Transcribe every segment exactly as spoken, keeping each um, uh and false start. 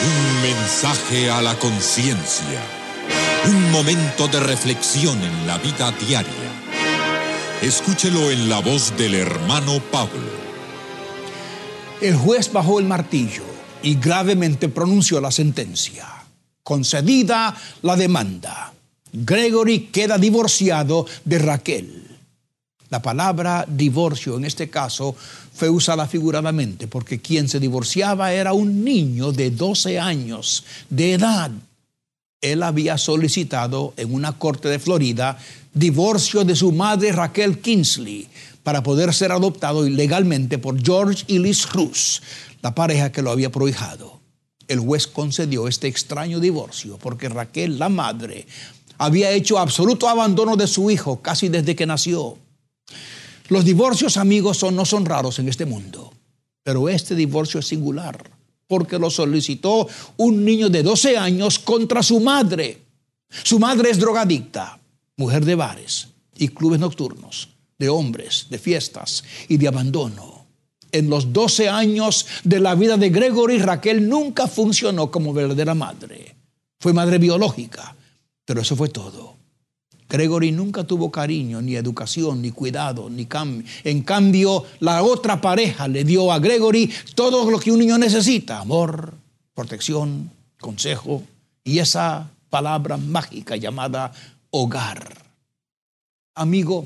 Un mensaje a la conciencia. Un momento de reflexión en la vida diaria. Escúchelo en la voz del hermano Pablo. El juez bajó el martillo y gravemente pronunció la sentencia. Concedida la demanda. Gregory queda divorciado de Raquel. La palabra divorcio en este caso fue usada figuradamente porque quien se divorciaba era un niño de doce años de edad. Él había solicitado en una corte de Florida divorcio de su madre Raquel Kingsley para poder ser adoptado ilegalmente por George y Liz Cruz, la pareja que lo había prohijado. El juez concedió este extraño divorcio porque Raquel, la madre, había hecho absoluto abandono de su hijo casi desde que nació. Los divorcios, amigos, son, no son raros en este mundo, pero este divorcio es singular porque lo solicitó un niño de doce años contra su madre. Su madre es drogadicta, mujer de bares y clubes nocturnos, de hombres, de fiestas y de abandono. En los doce años de la vida de Gregory, Raquel nunca funcionó como verdadera madre. Fue madre biológica, pero eso fue todo. Gregory nunca tuvo cariño, ni educación, ni cuidado, ni cambio. En cambio, la otra pareja le dio a Gregory todo lo que un niño necesita: amor, protección, consejo y esa palabra mágica llamada hogar. Amigo,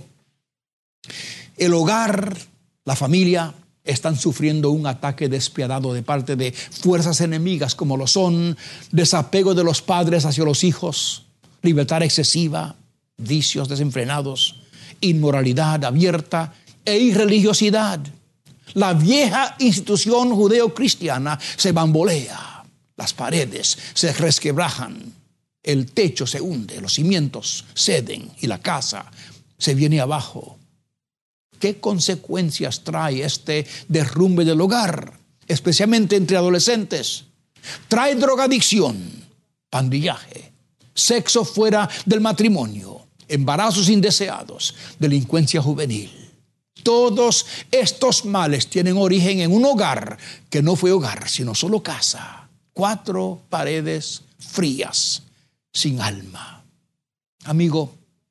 el hogar, la familia, están sufriendo un ataque despiadado de parte de fuerzas enemigas como lo son desapego de los padres hacia los hijos, libertad excesiva, vicios desenfrenados, inmoralidad abierta e irreligiosidad. La vieja institución judeo-cristiana se bambolea, las paredes se resquebrajan, el techo se hunde, los cimientos ceden y la casa se viene abajo. ¿Qué consecuencias trae este derrumbe del hogar, especialmente entre adolescentes? Trae drogadicción, pandillaje, sexo fuera del matrimonio, embarazos indeseados, delincuencia juvenil. Todos estos males tienen origen en un hogar que no fue hogar, sino solo casa. Cuatro paredes frías, sin alma. Amigo,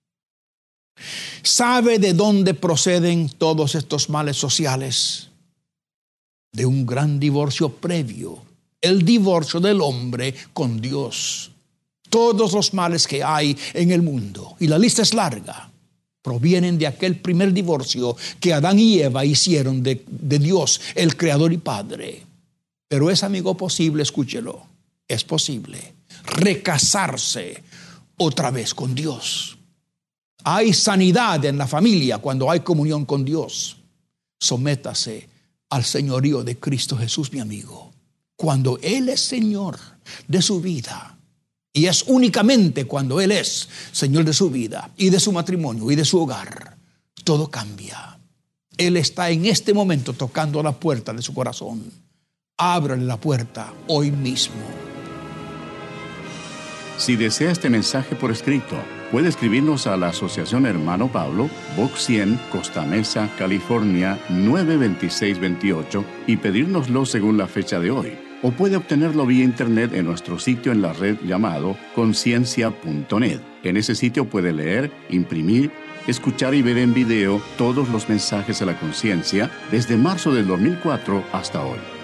¿sabe de dónde proceden todos estos males sociales? De un gran divorcio previo, el divorcio del hombre con Dios. Todos los males que hay en el mundo, y la lista es larga, provienen de aquel primer divorcio que Adán y Eva hicieron de, de Dios, el Creador y Padre. Pero es, amigo, posible, escúchelo, es posible recasarse otra vez con Dios. Hay sanidad en la familia cuando hay comunión con Dios. Sométase al señorío de Cristo Jesús, mi amigo. Cuando Él es Señor de su vida, y es únicamente cuando Él es Señor de su vida y de su matrimonio y de su hogar, todo cambia. Él está en este momento tocando la puerta de su corazón. Ábrale la puerta hoy mismo. Si desea este mensaje por escrito, puede escribirnos a la Asociación Hermano Pablo, Box cien, Costa Mesa, California, nueve dos seis dos ocho y pedírnoslo según la fecha de hoy. O puede obtenerlo vía internet en nuestro sitio en la red llamado conciencia punto net. En ese sitio puede leer, imprimir, escuchar y ver en video todos los mensajes a la conciencia desde marzo del dos mil cuatro hasta hoy.